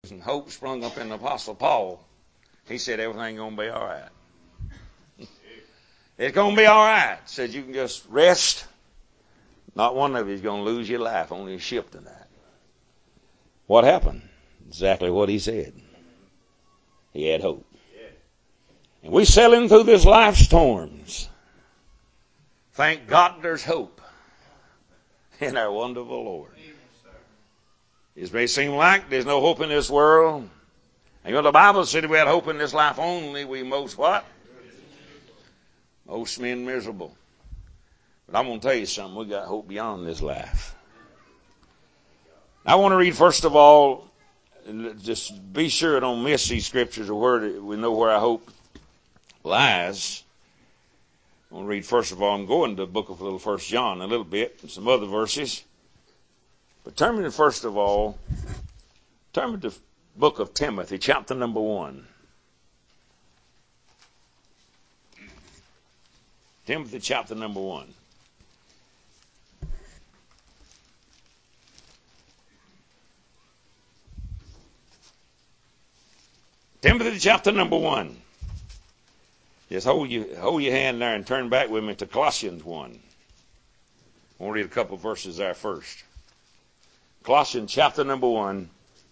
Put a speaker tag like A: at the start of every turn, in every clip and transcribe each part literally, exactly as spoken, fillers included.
A: and hope sprung up in the Apostle Paul. He said everything's going to be all right. It's going to be all right. Said you can just rest. Not one of you is going to lose your life, only a ship tonight. What happened? Exactly what he said. He had hope. And we sailing through this life storms. Thank God there's hope in our wonderful Lord. It may seem like there's no hope in this world. And you know, the Bible said if we had hope in this life only, we most what? Most men miserable. But I'm going to tell you something. We got hope beyond this life. I want to read first of all, just be sure don't miss these scriptures or where we know where our hope lies. I want to read first of all, I'm going to the book of little First John a little bit and some other verses. But turn me to first of all, turn me to the book of Timothy, chapter number one. Timothy, chapter number one. Timothy, chapter number one. Just hold, you, hold your hand there and turn back with me to Colossians one. I want to read a couple of verses there first. Colossians chapter number one.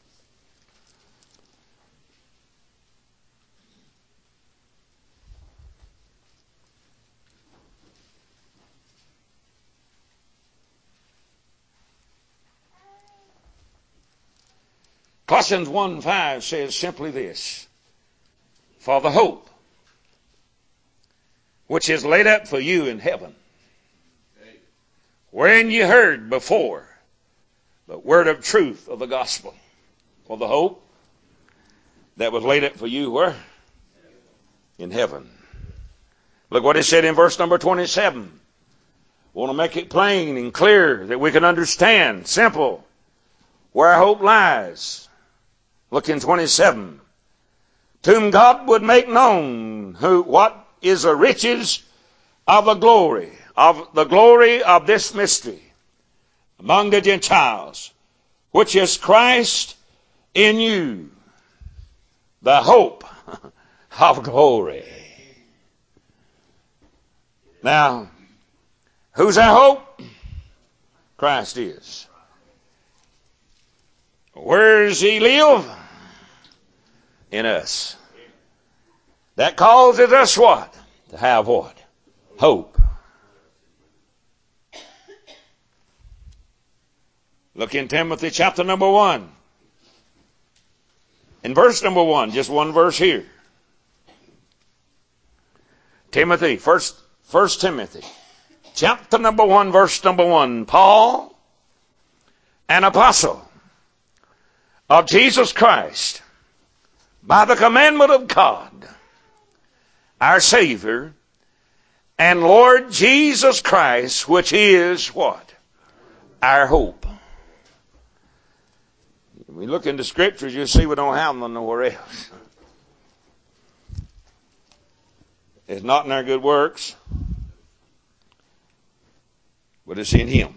A: Colossians one five says simply this: for the hope which is laid up for you in heaven, wherein you heard before the word of truth of the gospel. For the hope that was laid up for you where? In heaven. Look what it said in verse number twenty-seven. I want to make it plain and clear that we can understand, simple, where our hope lies. Look in twenty-seven. To whom God would make known who what is the riches of the glory, of the glory of this mystery among the Gentiles, which is Christ in you, the hope of glory. Now, who's our hope? Christ is. Where does he live? In us. That causes us what? To have what? Hope. Look in Timothy chapter number one. In verse number one, just one verse here. Timothy, first, first Timothy, chapter number one, verse number one. Paul, an apostle of Jesus Christ, by the commandment of God, our Savior, and Lord Jesus Christ, which is what? Our hope. When we look into scriptures, you'll see we don't have them nowhere else. It's not in our good works, but it's in Him.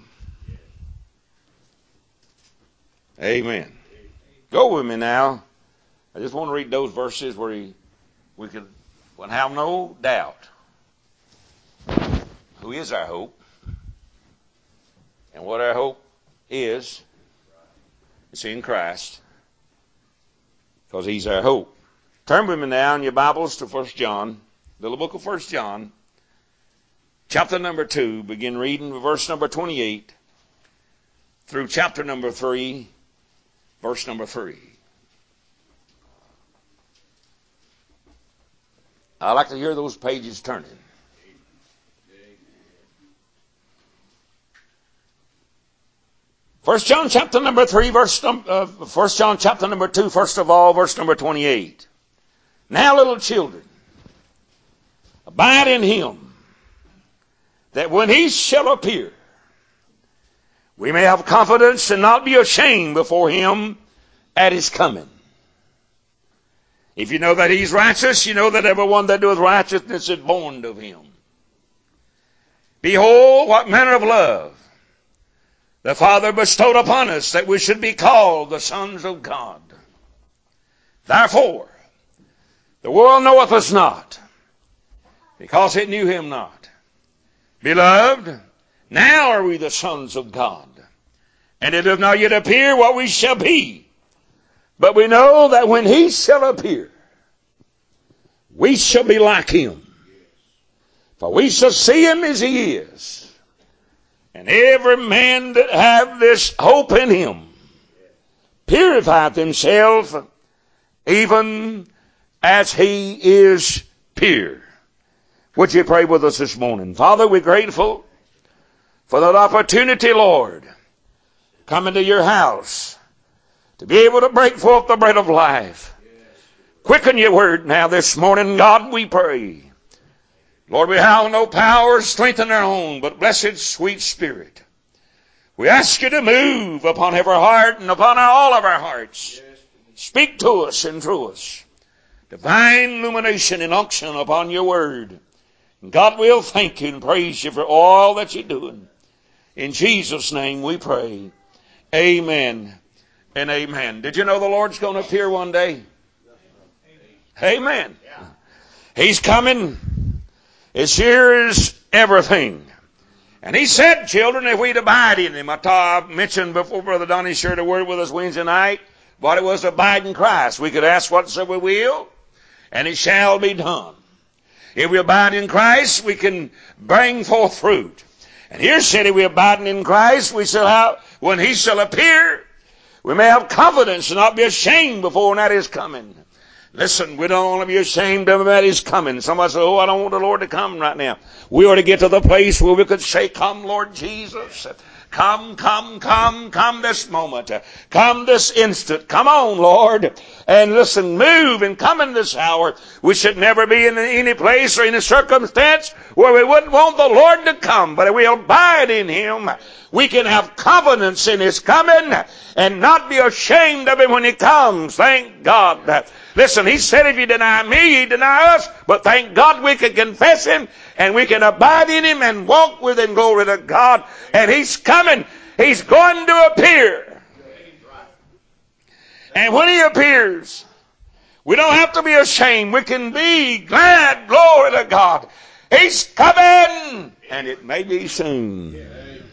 A: Amen. Go with me now. I just want to read those verses where he, we can, can have no doubt who is our hope and what our hope is. It's in Christ, because He's our hope. Turn with me now in your Bibles to First John, the little book of First John, chapter number two. Begin reading verse number twenty-eight through chapter number three, verse number three. I like to hear those pages turning. First John chapter number three, verse uh, First John chapter number two, first of all, verse number twenty-eight. Now, little children, abide in Him, that when He shall appear, we may have confidence and not be ashamed before Him at His coming. If you know that He's righteous, you know that everyone that doeth righteousness is born of Him. Behold, what manner of love the Father bestowed upon us, that we should be called the sons of God. Therefore, the world knoweth us not, because it knew him not. Beloved, now are we the sons of God, and it doth not yet appear what we shall be. But we know that when he shall appear, we shall be like him. For we shall see him as he is. And every man that have this hope in him purifieth himself even as he is pure. Would you pray with us this morning? Father, we're grateful for that opportunity, Lord, come into your house to be able to break forth the bread of life. Quicken your word now this morning, God, we pray. Lord, we have no power or strength in our own, but blessed sweet Spirit, we ask you to move upon every heart and upon all of our hearts. Speak to us and through us. Divine illumination and unction upon your word. And God, we'll thank you and praise you for all that you're doing. In Jesus' name we pray. Amen and amen. Did you know the Lord's going to appear one day? Amen. He's coming as sure as everything. And he said, children, if we'd abide in him. I mentioned before Brother Donnie shared a word with us Wednesday night, what it was to abide in Christ. We could ask whatsoever we will, and it shall be done. If we abide in Christ, we can bring forth fruit. And here said, if we abide in Christ, we shall have, when he shall appear, we may have confidence and not be ashamed before that is coming. Listen, we don't want to be ashamed of him that is coming. Somebody says, oh, I don't want the Lord to come right now. We ought to get to the place where we could say, come, Lord Jesus. Come, come, come, come this moment. Come this instant. Come on, Lord. And listen, move and come in this hour. We should never be in any place or any circumstance where we wouldn't want the Lord to come. But if we abide in him, we can have confidence in his coming and not be ashamed of him when he comes. Thank God. Listen, he said, if you deny me, you deny us. But thank God we can confess him and we can abide in him and walk with him. Glory to God. And he's coming. He's going to appear. And when he appears, we don't have to be ashamed. We can be glad. Glory to God. He's coming. And it may be soon.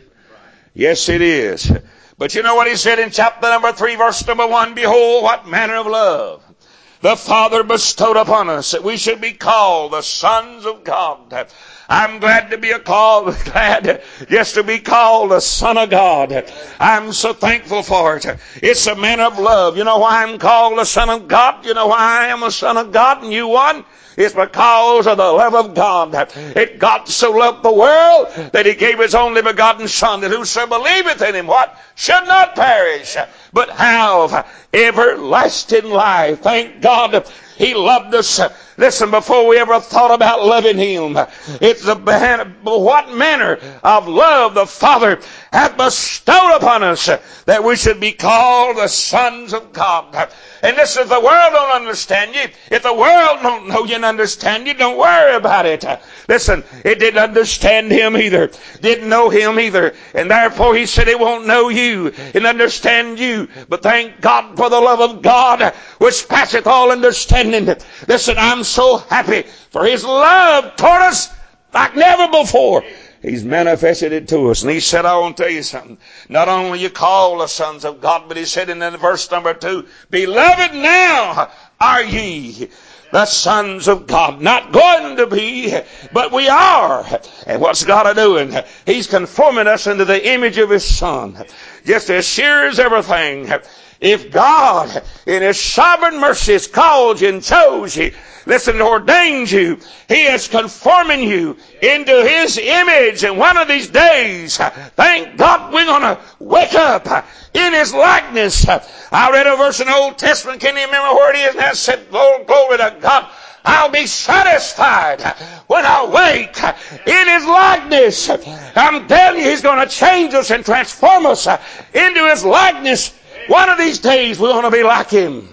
A: Yes, it is. But you know what he said in chapter number three, verse number one? Behold, what manner of love the Father bestowed upon us, that we should be called the sons of God. I'm glad to be a called, glad just to be called the Son of God. I'm so thankful for it. It's a manner of love. You know why I'm called the Son of God? You know why I am a Son of God and you one? It's because of the love of God. It God so loved the world that he gave his only begotten Son, that whoso believeth in him, what? Should not perish, but have everlasting life. Thank God he loved us. Listen, before we ever thought about loving him, it's the what manner of love the Father hath bestowed upon us, that we should be called the sons of God. And listen, if the world don't understand you, if the world don't know you and understand you, don't worry about it. Listen, it didn't understand him either. Didn't know him either. And therefore he said it won't know you and understand you. But thank God for the love of God, which passeth all understanding. Listen, I'm so happy for his love toward us like never before. He's manifested it to us. And he said, I want to tell you something. Not only you call the sons of God, but he said in verse number two, beloved, now are ye the sons of God. Not going to be, but we are. And what's God doing? He's conforming us into the image of his Son. Just as sure as everything. If God, in his sovereign mercy, has called you and chose you, listen, ordained you, he is conforming you into his image. And one of these days, thank God, we're going to wake up in his likeness. I read a verse in the Old Testament. Can you remember where it is? And that said, Lord, glory to God, I'll be satisfied when I wake in his likeness. I'm telling you, he's going to change us and transform us into his likeness. One of these days, we want to be like him.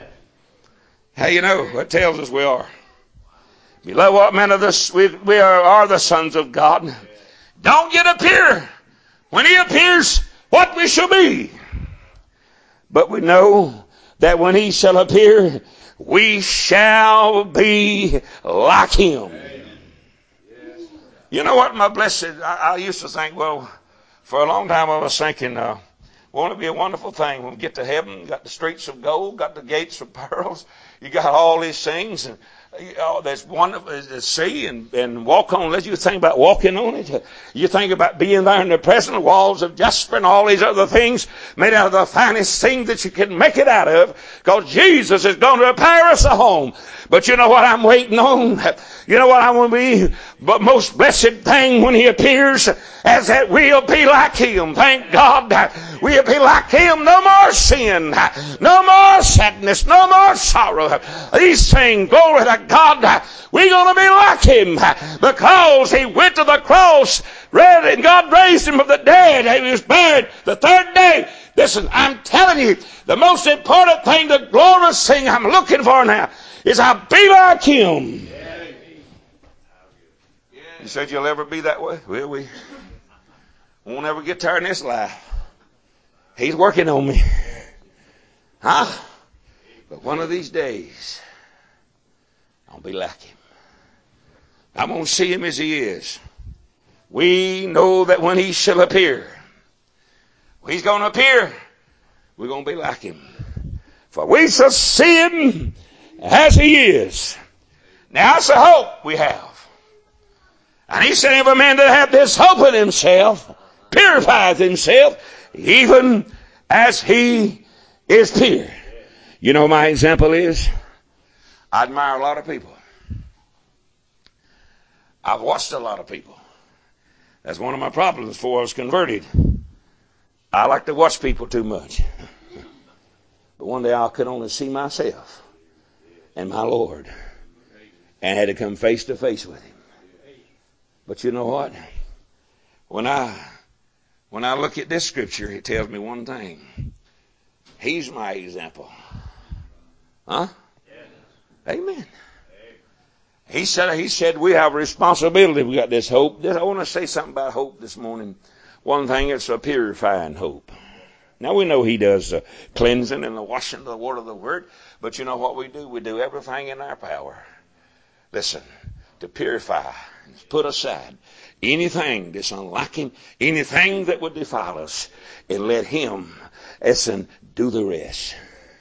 A: Hey, you know, what tells us we are. Beloved, what manner of this, we, we are, are the sons of God. Don't yet appear. When he appears, what we shall be. But we know that when he shall appear, we shall be like him. You know what, my blessed, I, I used to think, well, for a long time I was thinking, uh, won't it be a wonderful thing when we get to heaven? Got the streets of gold, got the gates of pearls. You got all these things, and you know, there's wonderful to see and, and walk on. Let you think about walking on it. You think about being there in the present, walls of jasper and all these other things made out of the finest thing that you can make it out of, because Jesus is going to prepare us a home. But you know what I'm waiting on? You know what I want to be? But most blessed thing when he appears, as that we'll be like him. Thank God. We'll be like him. No more sin. No more sadness. No more sorrow. These things, glory to God, we're going to be like him, because he went to the cross, read, and God raised him from the dead. He was buried the third day. Listen, I'm telling you, the most important thing, the glorious thing I'm looking for now, is I'll be like him. You said you'll ever be that way? Well, we won't ever get tired in this life. He's working on me. Huh? But one of these days, I'll be like him. I'm going to see him as he is. We know that when he shall appear, he's going to appear, we're going to be like him. For we shall see him as he is. Now, that's the hope we have. And he said, every man that hath this hope in himself purifieth himself, even as he is pure. You know, my example is, I admire a lot of people. I've watched a lot of people. That's one of my problems before I was converted. I like to watch people too much. But one day I could only see myself and my Lord, and had to come face to face with him. But you know what? When I when I look at this scripture, it tells me one thing. He's my example. Huh? Amen. He said, he said we have a responsibility. We got this hope. I want to say something about hope this morning. One thing, it's a purifying hope. Now we know he does the cleansing and the washing of the water of the word. But you know what we do? We do everything in our power. Listen, to purify and put aside anything that's unlike him, anything that would defile us, and let him, listen, do the rest.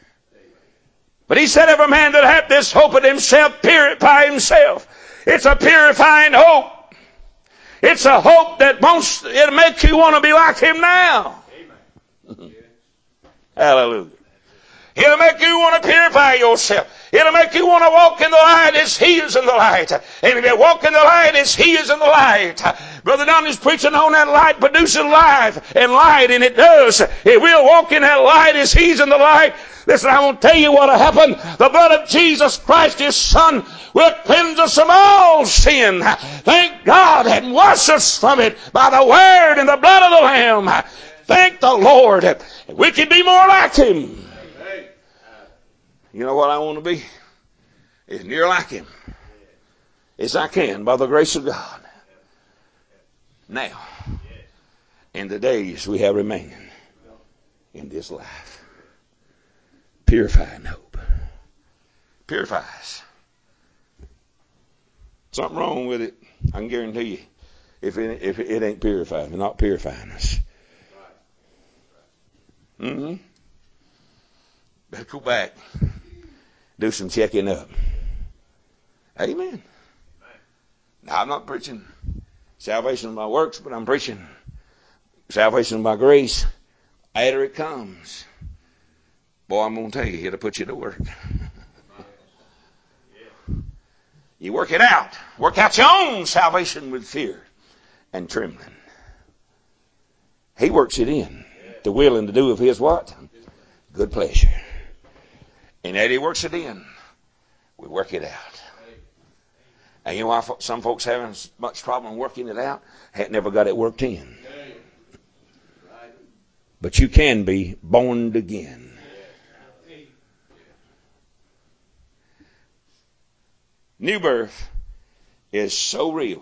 A: But he said, every man that hath this hope in himself purify himself. It's a purifying hope. It's a hope that wants, it'll make you want to be like him now. Amen. Hallelujah. It'll make you want to purify yourself. It'll make you want to walk in the light as he is in the light. And if you walk in the light as he is in the light, Brother Don is preaching on that light produces life and light, and it does. If we'll walk in that light as he's in the light, listen, I won't tell you what will happen. The blood of Jesus Christ, his Son, will cleanse us from all sin. Thank God, and wash us from it by the word and the blood of the Lamb. Thank the Lord. We can be more like him. You know what I want to be? As near like him as I can by the grace of God. Now, in the days we have remaining in this life. Purifying hope. Purifies. Something wrong with it, I can guarantee you, if it, if it ain't purifying, not purifying us. Mm-hmm. Better go back. Do some checking up. Amen. Now, I'm not preaching salvation by works, but I'm preaching salvation by grace. After it comes, boy, I'm going to tell you, it'll put you to work. You work it out. Work out your own salvation with fear and trembling. He works it in. The will and to do of his what? Good pleasure. And that he works it in, we work it out. And you know why some folks having much problem working it out? Had never got it worked in. But you can be born again. New birth is so real.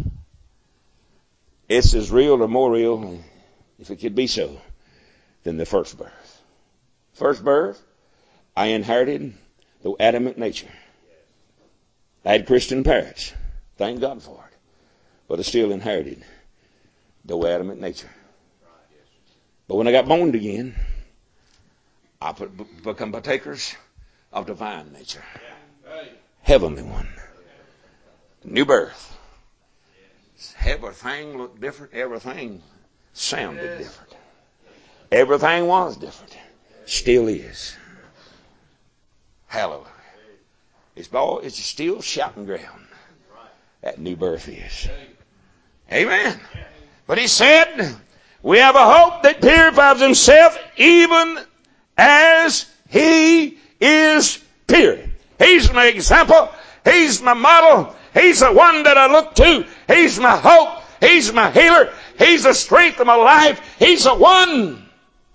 A: It's as real or more real, if it could be so, than the first birth. First birth I inherited the Adamic nature. I had Christian parents. Thank God for it. But I still inherited the Adamic nature. But when I got born again, I become partakers of divine nature. Heavenly one. New birth. Everything looked different. Everything sounded different. Everything was different. Still is. Hallelujah. It's, all, it's still shouting ground. That new birth is. Amen. But he said, we have a hope that purifies himself even as he is pure. He's my example. He's my model. He's the one that I look to. He's my hope. He's my healer. He's the strength of my life. He's the one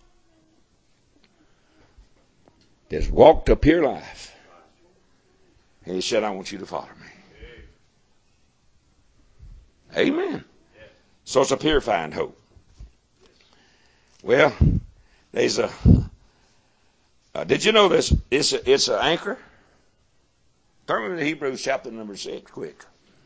A: that's walked a pure life. And he said, I want you to follow me. Amen. So it's a purifying hope. Well, there's a, uh, did you know this? It's a, it's an anchor. Turn me to Hebrews chapter number six, quick.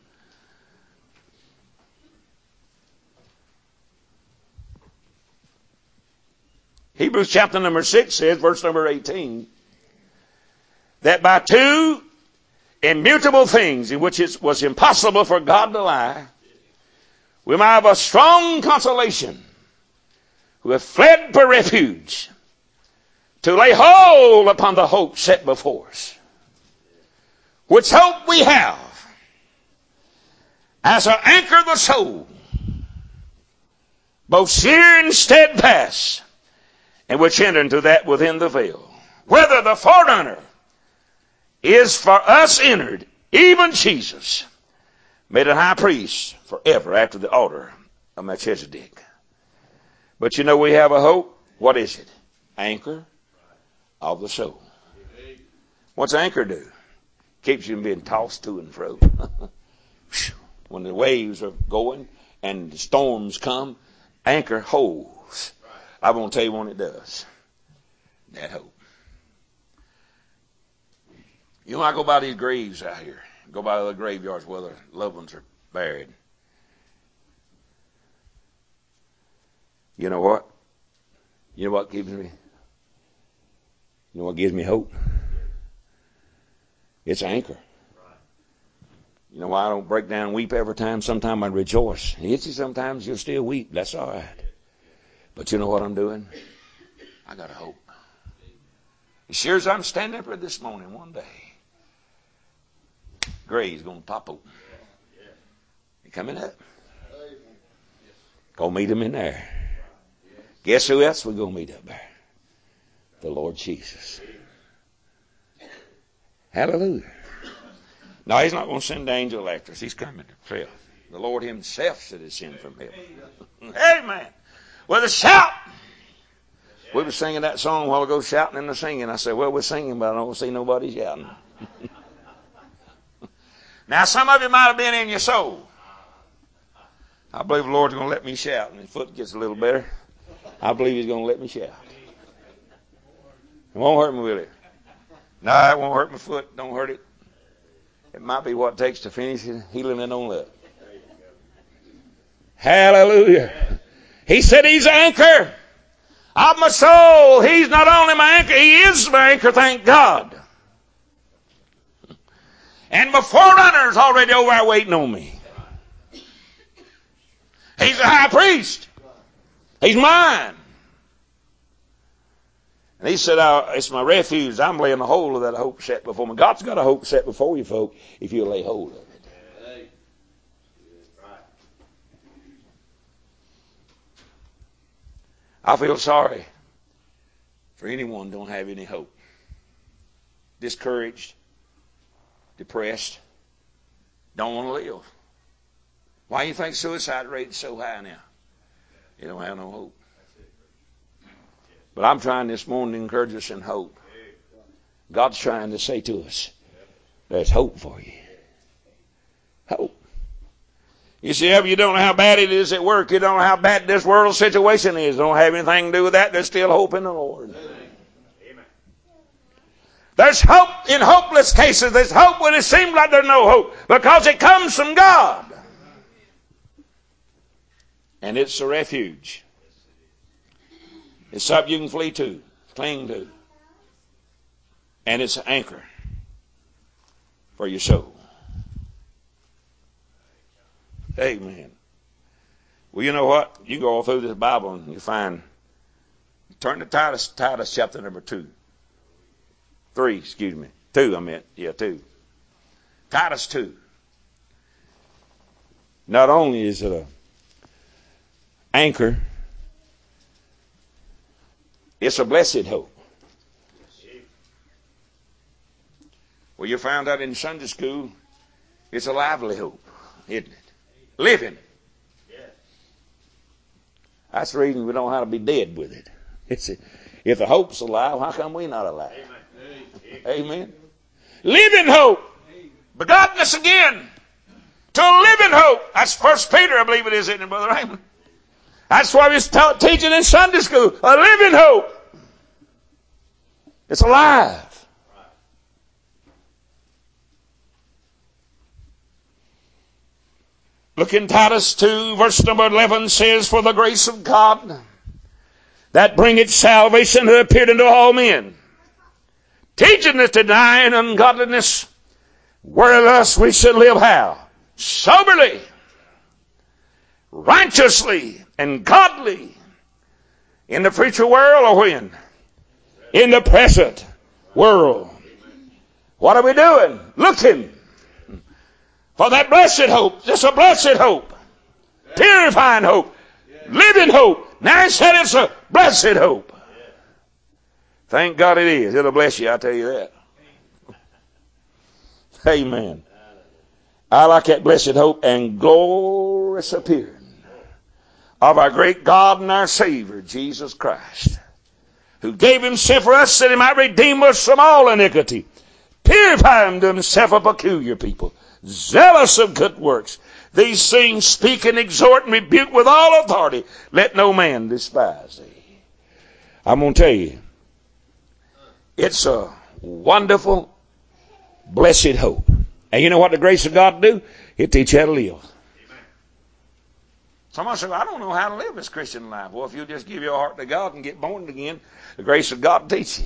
A: Hebrews chapter number six says, verse number eighteen, that by two immutable things in which it was impossible for God to lie, we might have a strong consolation who have fled for refuge to lay hold upon the hope set before us. Which hope we have as an anchor of the soul, both sure and steadfast, and which enter into that within the veil. Whether the forerunner is for us entered, even Jesus, made a high priest forever after the order of Melchizedek. But you know we have a hope. What is it? Anchor of the soul. What's anchor do? Keeps you from being tossed to and fro. When the waves are going and the storms come, anchor holds. I won't tell you when it does. That hope. You know, I go by these graves out here. Go by the graveyards where the loved ones are buried. You know what? You know what gives me? You know what gives me hope? It's anchor. You know why I don't break down and weep every time? Sometimes I rejoice. It hits you sometimes, you'll still weep. That's all right. But you know what I'm doing? I got a hope. As sure as I'm standing up here this morning, one day, grave's going to pop open. You coming up? Go meet him in there. Guess who else we're going to meet up there? The Lord Jesus. Hallelujah. No, he's not going to send the angel after us. He's coming himself. The Lord himself said he'd send from heaven. Amen. With a shout. We were singing that song a while ago, shouting and the singing. I said, well, we're singing, but I don't see nobody shouting. Now, some of you might have been in your soul. I believe the Lord's going to let me shout. And his foot gets a little better. I believe he's going to let me shout. It won't hurt me, will it? No, it won't hurt my foot. Don't hurt it. It might be what it takes to finish it, healing it on up. Hallelujah. He said he's the anchor of my soul. He's not only my anchor, he is my anchor, thank God. And my forerunner's already over there waiting on me. He's the high priest. He's mine. And he said, oh, it's my refuge. I'm laying a hold of that hope set before me. God's got a hope set before you, folk, if you lay hold of it. I feel sorry for anyone who don't have any hope. Discouraged, depressed, don't want to live. Why do you think suicide rate is so high now? You don't have no hope. But I'm trying this morning to encourage us in hope. God's trying to say to us, there's hope for you. Hope. You see, if you don't know how bad it is at work, you don't know how bad this world situation is, don't have anything to do with that, there's still hope in the Lord. There's hope in hopeless cases. There's hope when it seems like there's no hope, because it comes from God. And it's a refuge. It's something you can flee to, cling to. And it's an anchor for your soul. Amen. Well, you know what? You go all through this Bible and you find, turn to Titus, Titus chapter number two. Three, excuse me. Two, I meant. Yeah, two. Titus two. Not only is it a anchor, it's a blessed hope. Well, you found out in Sunday school, it's a lively hope, isn't it? Living. That's the reason we don't know how to be dead with it. It's a, if the hope's alive, how come we not alive? Amen. Amen. Living hope. Begotten us again to a living hope. That's First Peter, I believe it is, isn't it, Brother Raymond? That's why we're teaching in Sunday school. A living hope. It's alive. Look in Titus two, verse number eleven says, for the grace of God that bringeth salvation hath appeared unto all men, teaching us to deny ungodliness, whereas we should live how? Soberly, righteously, and godly in the future world, or when? In the present world. What are we doing? Looking for that blessed hope. Just a blessed hope. Purifying hope. Living hope. Now it said it's a blessed hope. Thank God it is. It'll bless you, I tell you that. Amen. I like that blessed hope and glorious appearing of our great God and our Savior, Jesus Christ, who gave himself for us that he might redeem us from all iniquity, purify unto himself a peculiar people, zealous of good works. These things speak and exhort and rebuke with all authority. Let no man despise thee. I'm going to tell you, it's a wonderful, blessed hope. And you know what the grace of God do? It teach you how to live. Someone said, I don't know how to live this Christian life. Well, if you just give your heart to God and get born again, the grace of God will teach you.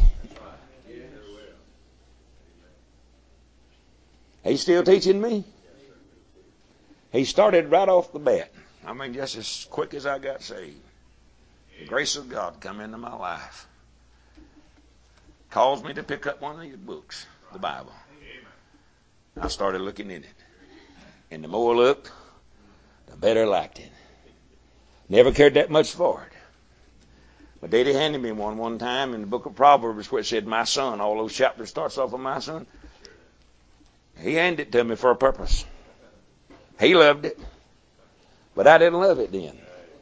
A: He's still teaching me. He started right off the bat. I mean, just as quick as I got saved. The grace of God come into my life. Caused me to pick up one of these books, the Bible. I started looking in it. And the more I looked, the better I liked it. Never cared that much for it. But Daddy handed me one one time in the book of Proverbs where it said, my son. All those chapters starts off with my son. He handed it to me for a purpose. He loved it. But I didn't love it then.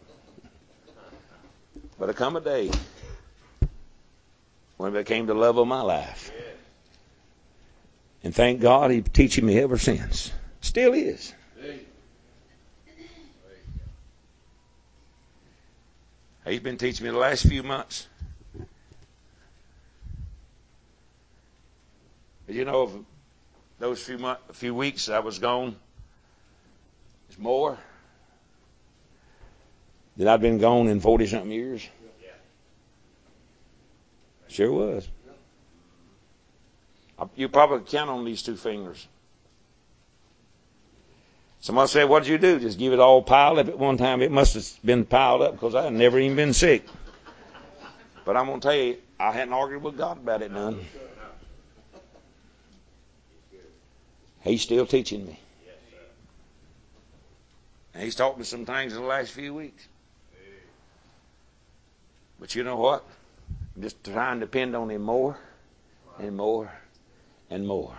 A: But there come a day when it became the love of my life. And thank God he's teaching me ever since. Still is. He's been teaching me the last few months. You know, those few months, a few weeks I was gone, it's more than I've been gone in forty something years. Sure was. You probably count on these two fingers. Somebody said, what did you do? Just give it all piled up at one time? It must have been piled up because I had never even been sick. But I'm going to tell you, I hadn't argued with God about it none. He's still teaching me. And he's taught me some things in the last few weeks. But you know what? I'm just trying to depend on him more and more and more.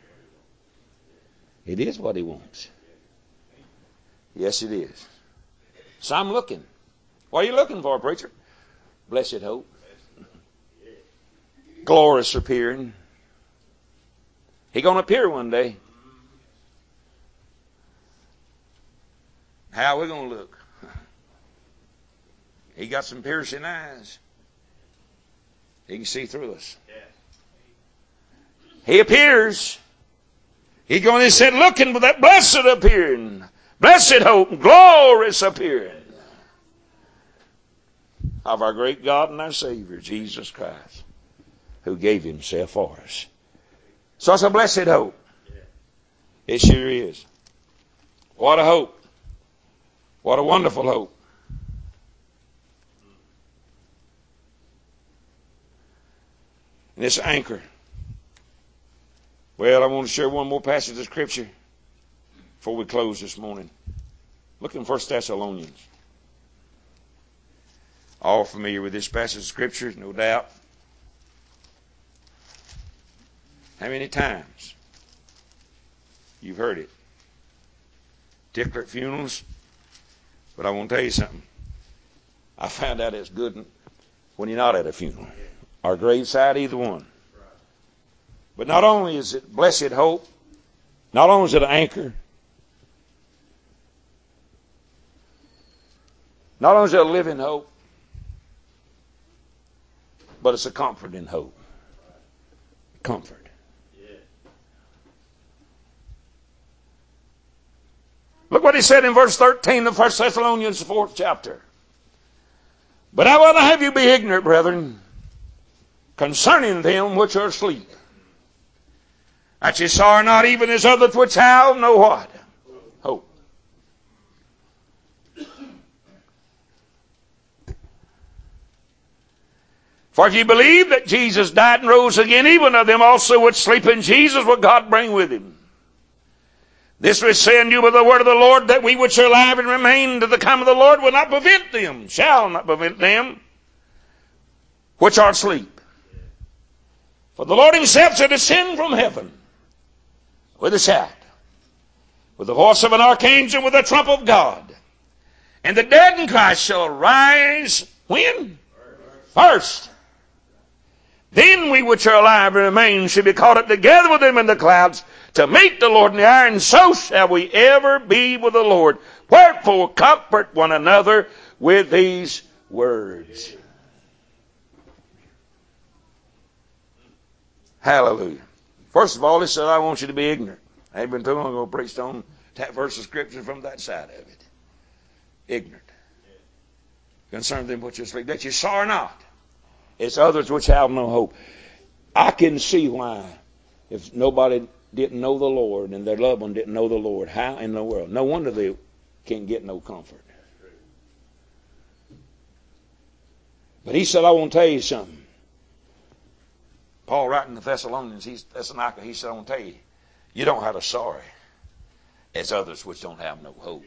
A: It is what he wants. Yes, it is. So I'm looking. What are you looking for, preacher? Blessed hope. Glorious appearing. He's going to appear one day. How are we going to look? He got some piercing eyes. He can see through us. He appears. He going and said, looking for that blessed appearing, blessed hope, glorious appearing of our great God and our Savior, Jesus Christ, who gave himself for us. So it's a blessed hope. It sure is. What a hope. What a wonderful hope. And this anchor. Well, I want to share one more passage of Scripture before we close this morning. Look in First Thessalonians. All familiar with this passage of Scripture, no doubt. How many times you've heard it? Particularly at funerals. But I want to tell you something. I found out it's good when you're not at a funeral or graveside, either one. But not only is it blessed hope, not only is it an anchor, not only is it a living hope, but it's a comforting hope. Comfort. Look what he said in verse thirteen of First Thessalonians, the fourth chapter. But I would have you be ignorant, brethren, concerning them which are asleep, that ye sorrow not even as others which have no what? Hope. For if ye believe that Jesus died and rose again, even of them also which sleep in Jesus will God bring with him. This we say unto you by the word of the Lord, that we which are alive and remain to the coming of the Lord will not prevent them, shall not prevent them, which are asleep. For the Lord himself shall descend from heaven with a shout, with the voice of an archangel, with the trump of God. And the dead in Christ shall rise, when? First. Then we which are alive and remain shall be caught up together with them in the clouds to meet the Lord in the air, and so shall we ever be with the Lord. Wherefore comfort one another with these words. Hallelujah. First of all, he said, I want you to be ignorant. I ain't been too long ago preached on that verse of Scripture from that side of it. Ignorant. Concern them which are asleep, that you sorrow not. It's others which have no hope. I can see why, if nobody didn't know the Lord and their loved one didn't know the Lord, how in the world? No wonder they can't get no comfort. But he said, I want to tell you something. Paul writing to the Thessalonians, he's Thessalonica, he said, I want to tell you, you don't have to sorry as others which don't have no hope.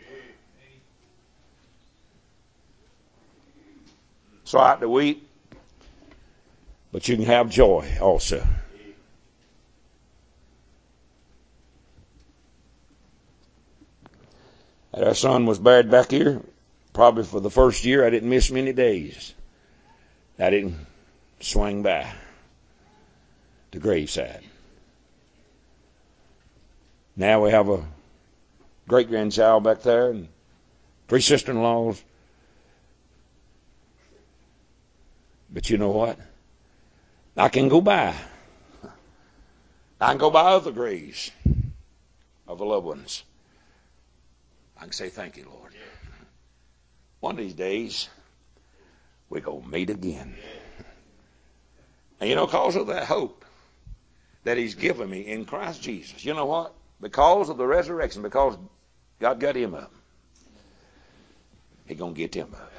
A: So I have to weep, but you can have joy also. And our son was buried back here. Probably for the first year, I didn't miss many days. I didn't swing by the graveside. Now we have a great-grandchild back there and three sister-in-laws. But you know what? I can go by. I can go by other graves of the loved ones. I can say, thank you, Lord. One of these days, we're going to meet again. And you know, because of that hope that he's given me in Christ Jesus, you know what? Because of the resurrection, because God got him up, he's going to get him up.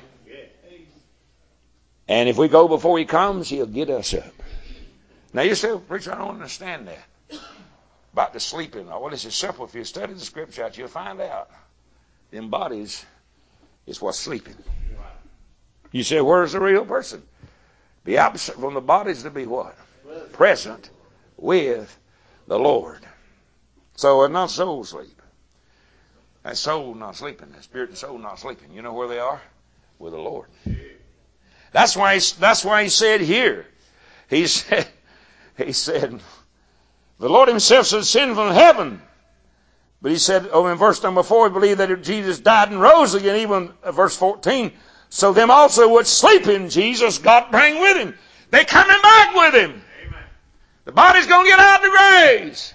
A: And if we go before he comes, he'll get us up. Now you say, preacher, I don't understand that. About the sleeping. Well, it's simple. If you study the Scripture out, you'll find out. Them bodies is what's sleeping. You say, where's the real person? Be absent from the bodies to be what? Present with the Lord. So it's not soul sleep. That soul not sleeping. That spirit and soul not sleeping. You know where they are? With the Lord. That's why he, that's why he said here. He said, he said, the Lord himself shall descend from heaven. But he said, oh, in verse number four, we believe that Jesus died and rose again, even uh, verse fourteen. So them also which sleep in Jesus, God bring with him. They coming back with him. Amen. The body's going to get out of the graves.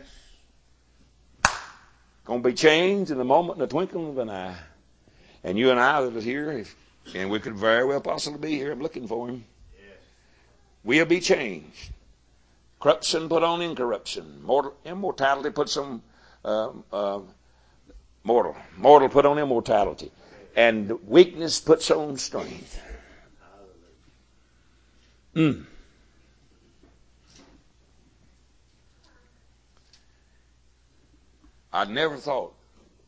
A: Going to be changed in the moment, in the twinkling of an eye. And you and I that are here, if, and we could very well possibly be here, I'm looking for him. We'll be changed. Corruption put on incorruption. Mortal, immortality puts on uh, uh, mortal. Mortal put on immortality. And weakness puts on strength. Mm. I'd never thought.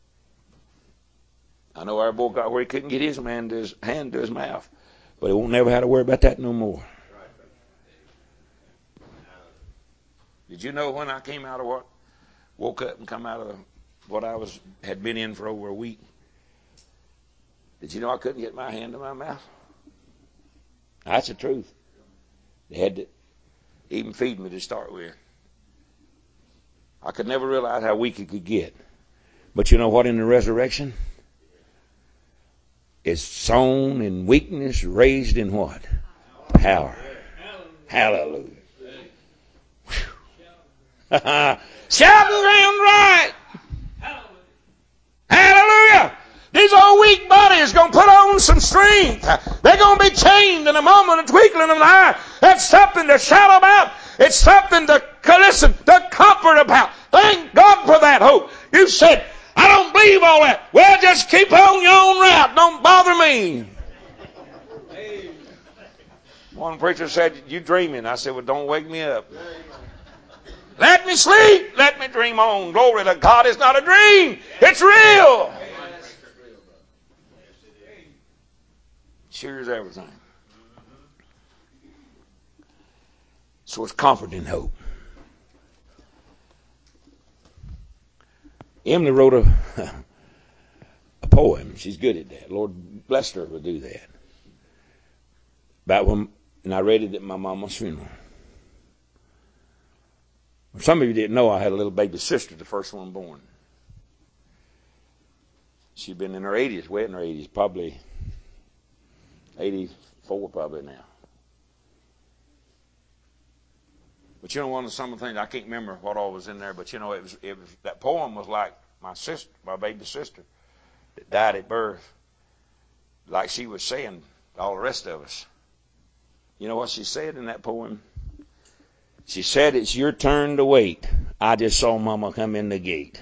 A: I know our boy got where he couldn't get his man to his hand to his mouth, but he won't never have to worry about that no more. Did you know when I came out of what, woke up and come out of what I was had been in for over a week? Did you know I couldn't get my hand to my mouth? That's the truth. They had to even feed me to start with. I could never realize how weak it could get. But you know what? In the resurrection, it's sown in weakness, raised in what? Power. Hallelujah. Shout around right. Hallelujah. These old weak bodies going to put on some strength. They're going to be changed in a moment, a twinkling of an eye. That's something to shout about. It's something to listen, to comfort about. Thank God for that hope. You said, I don't believe all that. Well, just keep on your own route. Don't bother me. One preacher said, you dreaming. I said, well, don't wake me up. Let me sleep. Let me dream on. Glory to God. It's not a dream. It's real. Sure as everything. So it's comforting hope. Emily wrote a, a poem. She's good at that. Lord blessed her to do that. About when, and I read it at my mama's funeral. Some of you didn't know I had a little baby sister, the first one born. She'd been in her eighties, way in her eighties, probably eighty-four probably now. But you know, one of some of the things, I can't remember what all was in there, but you know, it was, it was, that poem was like my sister, my baby sister that died at birth. Like she was saying to all the rest of us. You know what she said in that poem? She said, it's your turn to wait. I just saw Mama come in the gate.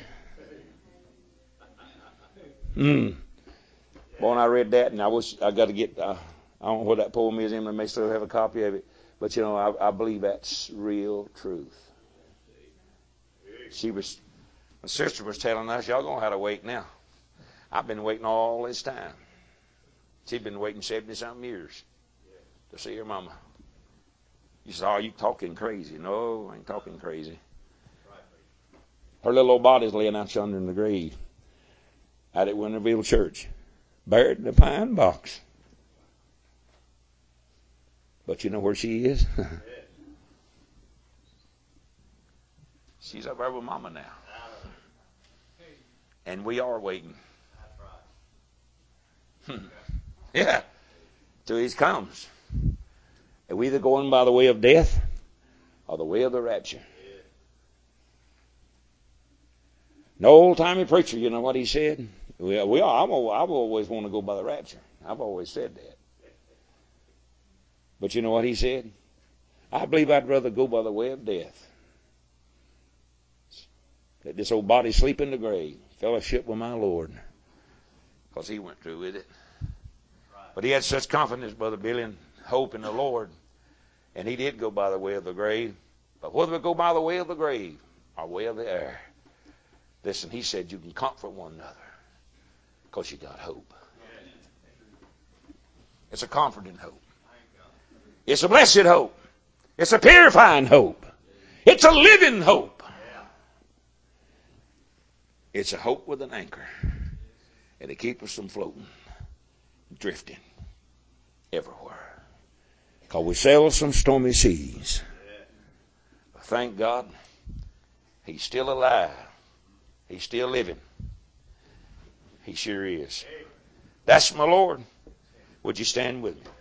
A: Mm. Boy, and I read that, and I wish I got to get, uh, I don't know what that poem is, Emily may still have a copy of it. But, you know, I, I believe that's real truth. She was, my sister was telling us, y'all going to have to wait now. I've been waiting all this time. She'd been waiting seventy-something years to see her mama. You said, oh, you talking crazy. No, I ain't talking crazy. Her little old body's laying out yonder in the grave out at Winterville Church, buried in a pine box. But you know where she is? She's up there with Mama now. And we are waiting. Yeah. Till he comes. And we either going by the way of death or the way of the rapture. No old-timey preacher, you know what he said? We, we are, I'm, I've always want to go by the rapture. I've always said that. But you know what he said? I believe I'd rather go by the way of death. Let this old body sleep in the grave. Fellowship with my Lord. Because he went through with it. But he had such confidence, Brother Billy, and hope in the Lord. And he did go by the way of the grave. But whether we go by the way of the grave or way of the air, listen, he said you can comfort one another because you got hope. It's a comforting hope. It's a blessed hope. It's a purifying hope. It's a living hope. It's a hope with an anchor. And it keeps us from floating, drifting everywhere. Because we sail some stormy seas. But thank God, he's still alive. He's still living. He sure is. That's my Lord. Would you stand with me?